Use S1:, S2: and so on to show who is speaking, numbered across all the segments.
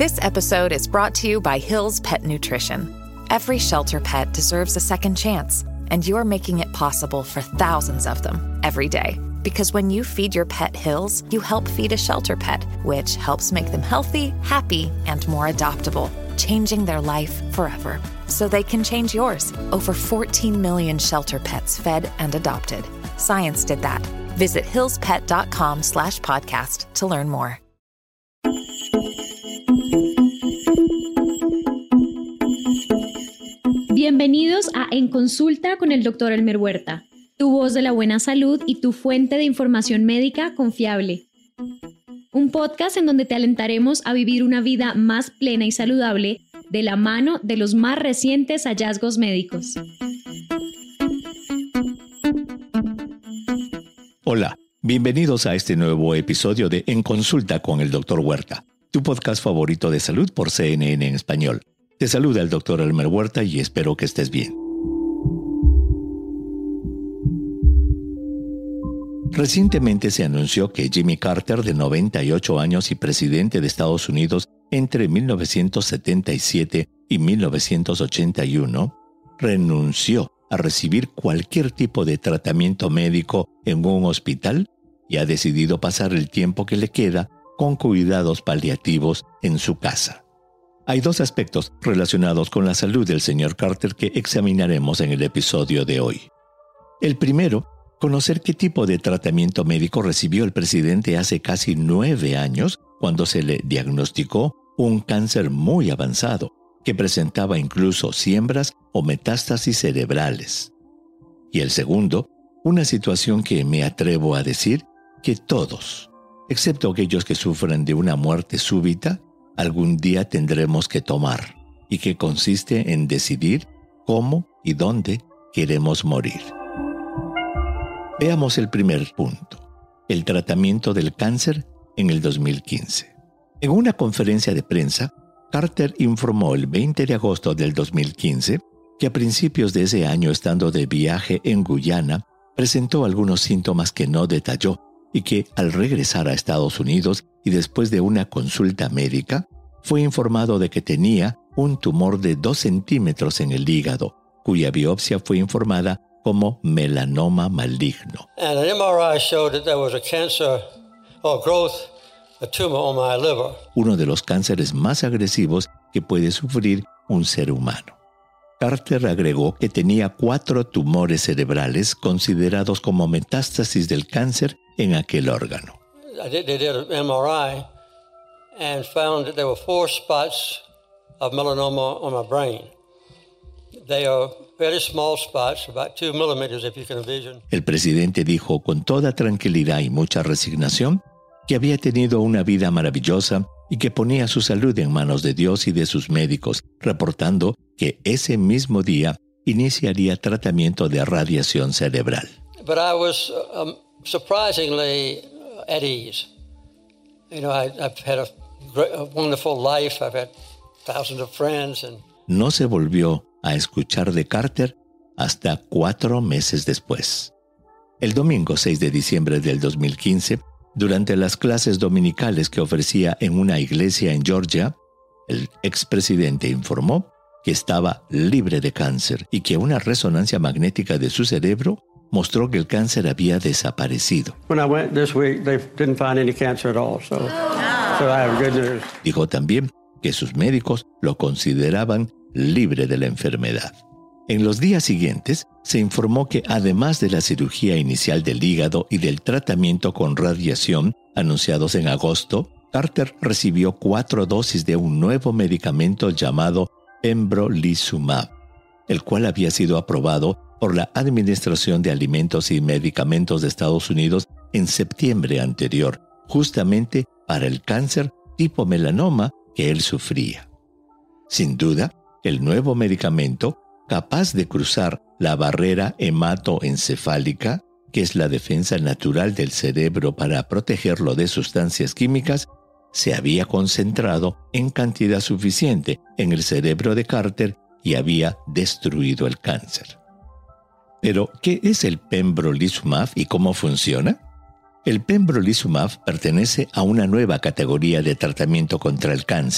S1: This episode is brought to you by Hill's Pet Nutrition. Every shelter pet deserves a second chance, and you're making it possible for thousands of them every day. Because when you feed your pet Hill's, you help feed a shelter pet, which helps make them healthy, happy, and more adoptable, changing their life forever. So they can change yours. Over 14 million shelter pets fed and adopted. Science did that. Visit hillspet.com/podcast to learn more.
S2: Bienvenidos a En Consulta con el Dr. Elmer Huerta, tu voz de la buena salud y tu fuente de información médica confiable. Un podcast en donde te alentaremos a vivir una vida más plena y saludable de la mano de los más recientes hallazgos médicos.
S3: Hola, bienvenidos a este nuevo episodio de En Consulta con el Dr. Huerta, tu podcast favorito de salud por CNN en español. Te saluda el Dr. Elmer Huerta y espero que estés bien. Recientemente se anunció que Jimmy Carter, de 98 años y presidente de Estados Unidos entre 1977 y 1981, renunció a recibir cualquier tipo de tratamiento médico en un hospital y ha decidido pasar el tiempo que le queda con cuidados paliativos en su casa. Hay dos aspectos relacionados con la salud del señor Carter que examinaremos en el episodio de hoy. El primero, conocer qué tipo de tratamiento médico recibió el presidente hace casi 9 años cuando se le diagnosticó un cáncer muy avanzado que presentaba incluso siembras o metástasis cerebrales. Y el segundo, una situación que me atrevo a decir que todos, excepto aquellos que sufren de una muerte súbita, algún día tendremos que tomar, y que consiste en decidir cómo y dónde queremos morir. Veamos el primer punto, el tratamiento del cáncer en el 2015. En una conferencia de prensa, Carter informó el 20 de agosto del 2015 que a principios de ese año, estando de viaje en Guyana, presentó algunos síntomas que no detalló y que al regresar a Estados Unidos y después de una consulta médica, fue informado de que tenía un tumor de 2 centímetros en el hígado, cuya biopsia fue informada como melanoma maligno.
S4: And an MRI showed that there was a cancer or growth, a tumor on my liver.
S3: Uno de los cánceres más agresivos que puede sufrir un ser humano. Carter agregó que tenía 4 tumores cerebrales considerados como metástasis del cáncer en aquel órgano.
S4: They did an MRI and found that there were 4 spots of melanoma on my brain. They are very small spots, about 2 millimeters if you can envision.
S3: El presidente dijo con toda tranquilidad y mucha resignación que había tenido una vida maravillosa y que ponía su salud en manos de Dios y de sus médicos, reportando que ese mismo día iniciaría tratamiento de radiación cerebral.
S4: But I was surprisingly at ease. You know, I've had a wonderful life. I've had thousands of friends.
S3: No se volvió a escuchar de Carter hasta 4 meses después. El domingo 6 de diciembre del 2015, durante las clases dominicales que ofrecía en una iglesia en Georgia, el expresidente informó que estaba libre de cáncer y que una resonancia magnética de su cerebro mostró que el cáncer había desaparecido.
S4: When I went this week, they didn't find any cancer at all, so I have good news.
S3: Dijo también que sus médicos lo consideraban libre de la enfermedad. En los días siguientes, se informó que además de la cirugía inicial del hígado y del tratamiento con radiación anunciados en agosto, Carter recibió 4 dosis de un nuevo medicamento llamado pembrolizumab, el cual había sido aprobado por la Administración de Alimentos y Medicamentos de Estados Unidos en septiembre anterior, justamente para el cáncer tipo melanoma que él sufría. Sin duda, el nuevo medicamento, capaz de cruzar la barrera hematoencefálica, que es la defensa natural del cerebro para protegerlo de sustancias químicas, se había concentrado en cantidad suficiente en el cerebro de Carter y había destruido el cáncer. Pero, ¿qué es el pembrolizumab y cómo funciona? El pembrolizumab pertenece a una nueva categoría de tratamiento contra el cáncer,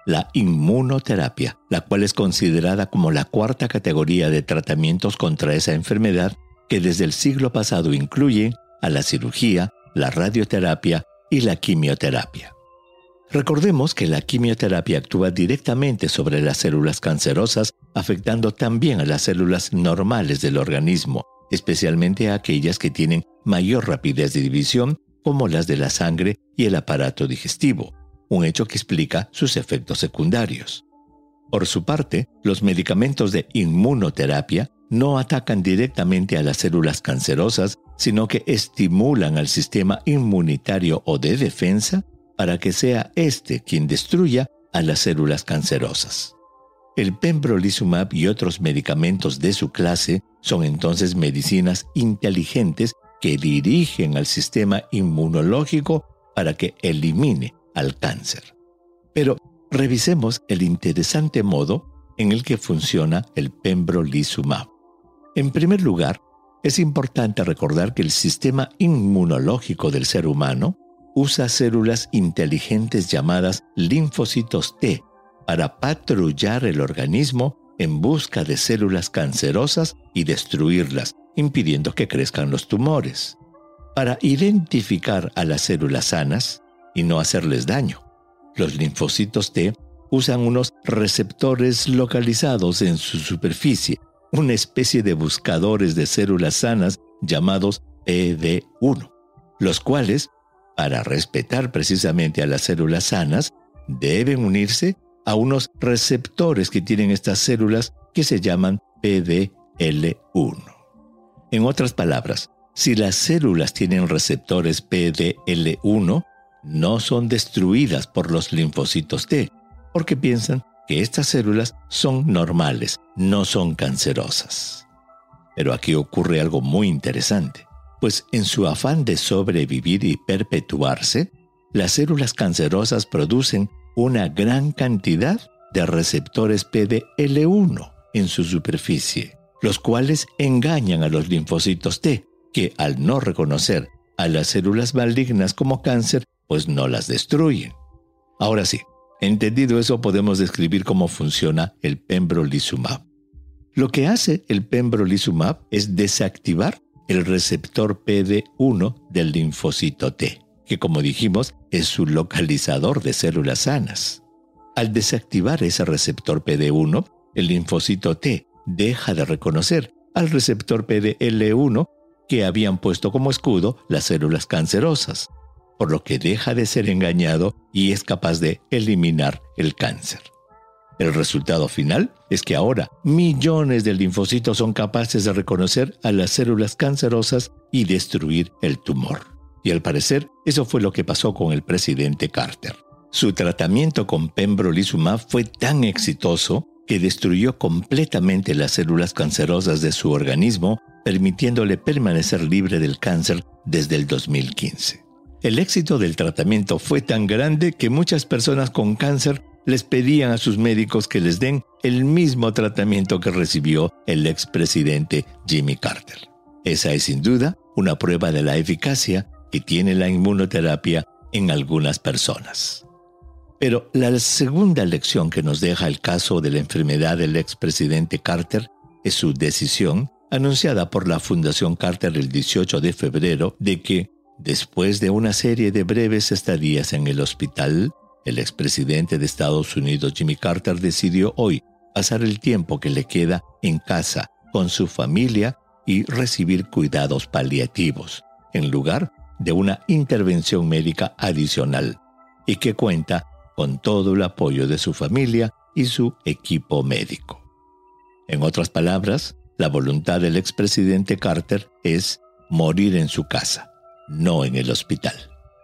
S3: la inmunoterapia, la cual es considerada como la cuarta categoría de tratamientos contra esa enfermedad que desde el siglo pasado incluye a la cirugía, la radioterapia y la quimioterapia. Recordemos que la quimioterapia actúa directamente sobre las células cancerosas, afectando también a las células normales del organismo, especialmente a aquellas que tienen mayor rapidez de división, como las de la sangre y el aparato digestivo, un hecho que explica sus efectos secundarios. Por su parte, los medicamentos de inmunoterapia no atacan directamente a las células cancerosas, sino que estimulan al sistema inmunitario o de defensa para que sea este quien destruya a las células cancerosas. El pembrolizumab y otros medicamentos de su clase son entonces medicinas inteligentes que dirigen al sistema inmunológico para que elimine al cáncer. Pero revisemos el interesante modo en el que funciona el pembrolizumab. En primer lugar, es importante recordar que el sistema inmunológico del ser humano usa células inteligentes llamadas linfocitos T para patrullar el organismo en busca de células cancerosas y destruirlas, impidiendo que crezcan los tumores, para identificar a las células sanas y no hacerles daño. Los linfocitos T usan unos receptores localizados en su superficie, una especie de buscadores de células sanas llamados PD1, los cuales, para respetar precisamente a las células sanas, deben unirse a unos receptores que tienen estas células que se llaman PDL1. En otras palabras, si las células tienen receptores PDL1, no son destruidas por los linfocitos T, porque piensan que estas células son normales, no son cancerosas. Pero aquí ocurre algo muy interesante, pues en su afán de sobrevivir y perpetuarse, las células cancerosas producen una gran cantidad de receptores PDL1 en su superficie, los cuales engañan a los linfocitos T, que al no reconocer a las células malignas como cáncer, pues no las destruyen. Ahora sí, entendido eso, podemos describir cómo funciona el pembrolizumab. Lo que hace el pembrolizumab es desactivar el receptor PD1 del linfocito T, que como dijimos es su localizador de células sanas. Al desactivar ese receptor PD1, el linfocito T deja de reconocer al receptor PDL1 que habían puesto como escudo las células cancerosas, por lo que deja de ser engañado y es capaz de eliminar el cáncer. El resultado final es que ahora millones de linfocitos son capaces de reconocer a las células cancerosas y destruir el tumor. Y al parecer, eso fue lo que pasó con el presidente Carter. Su tratamiento con pembrolizumab fue tan exitoso que destruyó completamente las células cancerosas de su organismo, permitiéndole permanecer libre del cáncer desde el 2015. El éxito del tratamiento fue tan grande que muchas personas con cáncer les pedían a sus médicos que les den el mismo tratamiento que recibió el expresidente Jimmy Carter. Esa es sin duda una prueba de la eficacia que tiene la inmunoterapia en algunas personas. Pero la segunda lección que nos deja el caso de la enfermedad del expresidente Carter es su decisión, anunciada por la Fundación Carter el 18 de febrero, de que, después de una serie de breves estadías en el hospital, el expresidente de Estados Unidos Jimmy Carter decidió hoy pasar el tiempo que le queda en casa con su familia y recibir cuidados paliativos, en lugar de una intervención médica adicional, y que cuenta con todo el apoyo de su familia y su equipo médico. En otras palabras, la voluntad del expresidente Carter es morir en su casa, no en el hospital.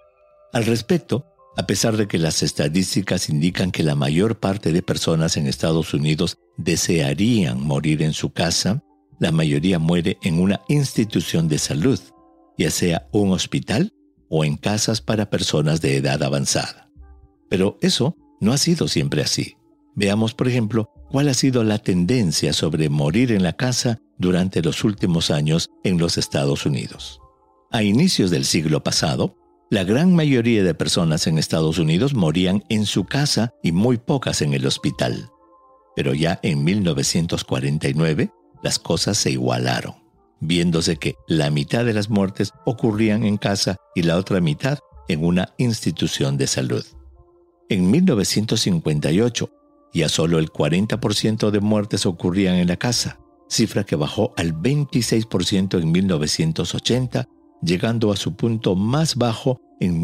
S3: Al respecto, a pesar de que las estadísticas indican que la mayor parte de personas en Estados Unidos desearían morir en su casa, la mayoría muere en una institución de salud, ya sea un hospital o en casas para personas de edad avanzada. Pero eso no ha sido siempre así. Veamos, por ejemplo, cuál ha sido la tendencia sobre morir en la casa durante los últimos años en los Estados Unidos. A inicios del siglo pasado, La gran mayoría de personas en Estados Unidos morían en su casa y muy pocas en el hospital. Pero ya en 1949, las cosas se igualaron, viéndose que la mitad de las muertes ocurrían en casa y la otra mitad en una institución de salud. En 1958, ya solo el 40% de muertes ocurrían en la casa, cifra que bajó al 26% en 1980, llegando a su punto más bajo en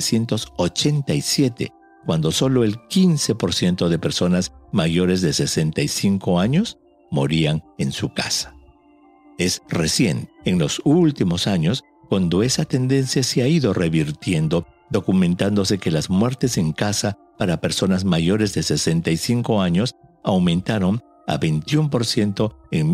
S3: 1987, cuando solo el 15% de personas mayores de 65 años morían en su casa. Es recién, en los últimos años, cuando esa tendencia se ha ido revirtiendo, documentándose que las muertes en casa para personas mayores de 65 años aumentaron a 21% en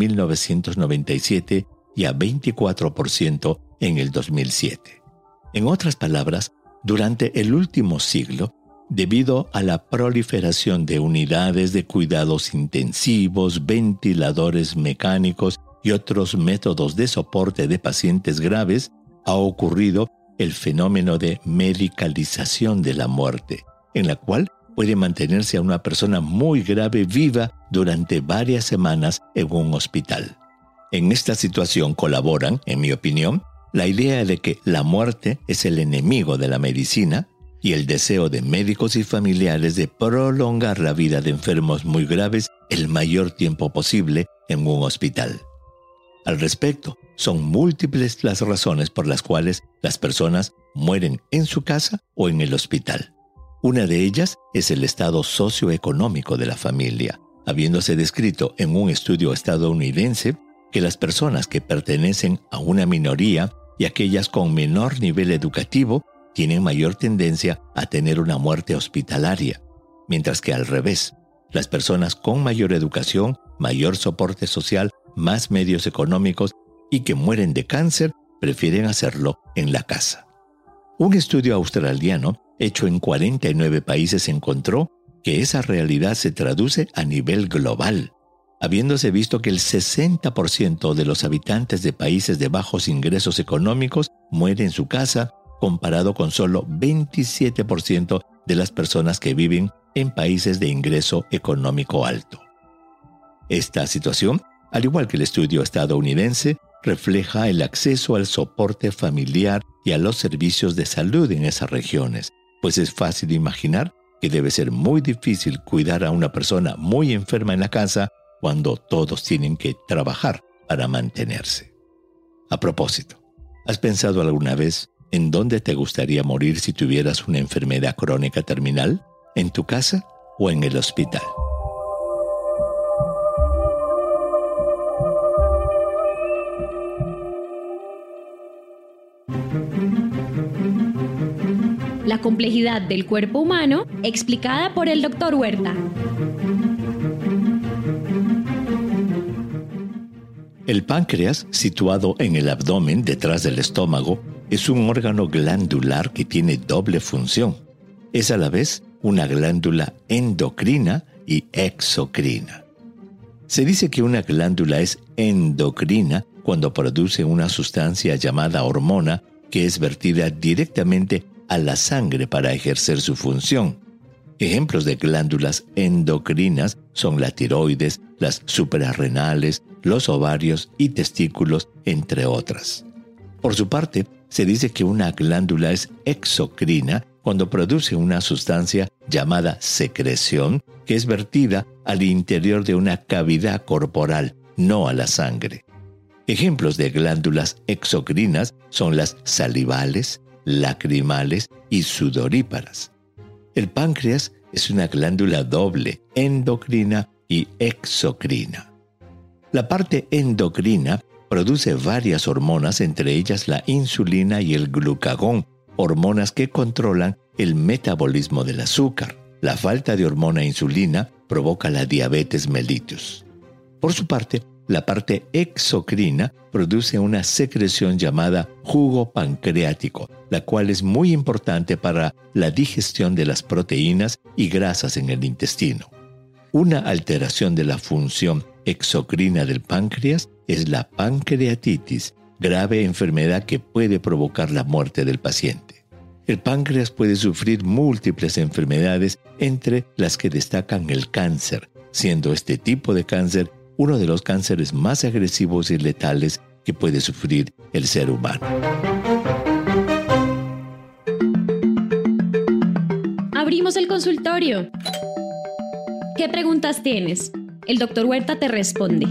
S3: 1997 y a 24% en el 2007. En otras palabras, durante el último siglo, debido a la proliferación de unidades de cuidados intensivos, ventiladores mecánicos y otros métodos de soporte de pacientes graves, ha ocurrido el fenómeno de medicalización de la muerte, en la cual puede mantenerse a una persona muy grave viva durante varias semanas en un hospital. En esta situación colaboran, en mi opinión, la idea de que la muerte es el enemigo de la medicina y el deseo de médicos y familiares de prolongar la vida de enfermos muy graves el mayor tiempo posible en un hospital. Al respecto, son múltiples las razones por las cuales las personas mueren en su casa o en el hospital. Una de ellas es el estado socioeconómico de la familia, habiéndose descrito en un estudio estadounidense que las personas que pertenecen a una minoría y aquellas con menor nivel educativo tienen mayor tendencia a tener una muerte hospitalaria, mientras que al revés, las personas con mayor educación, mayor soporte social, más medios económicos y que mueren de cáncer prefieren hacerlo en la casa. Un estudio australiano hecho en 49 países encontró que esa realidad se traduce a nivel global, habiéndose visto que el 60% de los habitantes de países de bajos ingresos económicos mueren en su casa, comparado con solo 27% de las personas que viven en países de ingreso económico alto. Esta situación, al igual que el estudio estadounidense, refleja el acceso al soporte familiar y a los servicios de salud en esas regiones, pues es fácil imaginar que debe ser muy difícil cuidar a una persona muy enferma en la casa cuando todos tienen que trabajar para mantenerse. A propósito, ¿has pensado alguna vez en dónde te gustaría morir si tuvieras una enfermedad crónica terminal? ¿En tu casa o en el hospital?
S2: La complejidad del cuerpo humano explicada por el Dr. Huerta.
S3: El páncreas, situado en el abdomen detrás del estómago, es un órgano glandular que tiene doble función. Es a la vez una glándula endocrina y exocrina. Se dice que una glándula es endocrina cuando produce una sustancia llamada hormona que es vertida directamente a la sangre para ejercer su función. Ejemplos de glándulas endocrinas son la tiroides, las suprarrenales, los ovarios y testículos, entre otras. Por su parte, se dice que una glándula es exocrina cuando produce una sustancia llamada secreción que es vertida al interior de una cavidad corporal, no a la sangre. Ejemplos de glándulas exocrinas son las salivales, lacrimales y sudoríparas. El páncreas es una glándula doble, endocrina y exocrina. La parte endocrina produce varias hormonas, entre ellas la insulina y el glucagón, hormonas que controlan el metabolismo del azúcar. La falta de hormona insulina provoca la diabetes mellitus. Por su parte, la parte exocrina produce una secreción llamada jugo pancreático, la cual es muy importante para la digestión de las proteínas y grasas en el intestino. Una alteración de la función exocrina del páncreas es la pancreatitis, grave enfermedad que puede provocar la muerte del paciente. El páncreas puede sufrir múltiples enfermedades, entre las que destacan el cáncer, siendo este tipo de cáncer uno de los cánceres más agresivos y letales que puede sufrir el ser humano.
S2: Abrimos el consultorio. ¿Qué preguntas tienes? El Dr. Huerta te responde.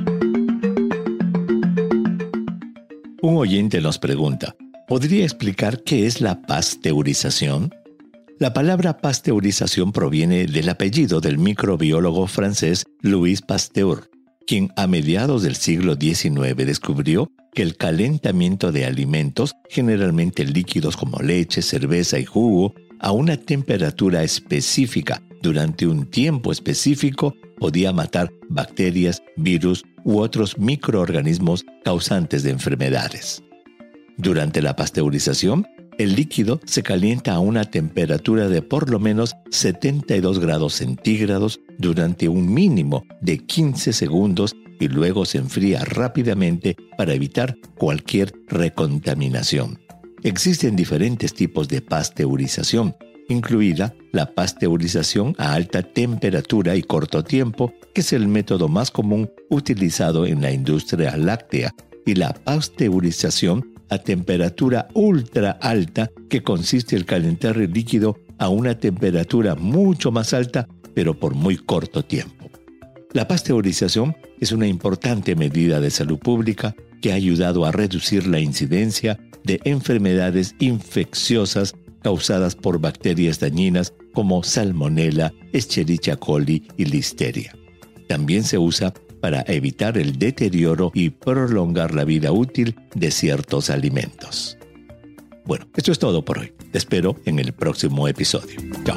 S3: Un oyente nos pregunta, ¿podría explicar qué es la pasteurización? La palabra pasteurización proviene del apellido del microbiólogo francés Louis Pasteur, quien a mediados del siglo XIX descubrió que el calentamiento de alimentos, generalmente líquidos como leche, cerveza y jugo, a una temperatura específica durante un tiempo específico podía matar bacterias, virus u otros microorganismos causantes de enfermedades. Durante la pasteurización, el líquido se calienta a una temperatura de por lo menos 72 grados centígrados durante un mínimo de 15 segundos y luego se enfría rápidamente para evitar cualquier recontaminación. Existen diferentes tipos de pasteurización, incluida la pasteurización a alta temperatura y corto tiempo, que es el método más común utilizado en la industria láctea, y la pasteurización a temperatura ultra alta, que consiste en calentar el líquido a una temperatura mucho más alta, pero por muy corto tiempo. La pasteurización es una importante medida de salud pública que ha ayudado a reducir la incidencia de enfermedades infecciosas causadas por bacterias dañinas como Salmonella, Escherichia coli y Listeria. También se usa para evitar el deterioro y prolongar la vida útil de ciertos alimentos. Bueno, esto es todo por hoy. Te espero en el próximo episodio. Chao.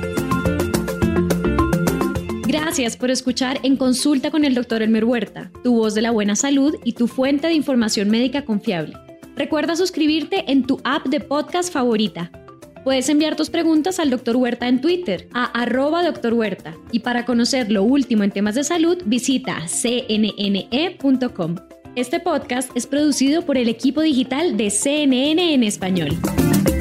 S2: Gracias por escuchar En Consulta con el Dr. Elmer Huerta, tu voz de la buena salud y tu fuente de información médica confiable. Recuerda suscribirte en tu app de podcast favorita. Puedes enviar tus preguntas al Dr. Huerta en Twitter, a @Dr. Huerta. Y para conocer lo último en temas de salud, visita cnne.com. Este podcast es producido por el equipo digital de CNN en español.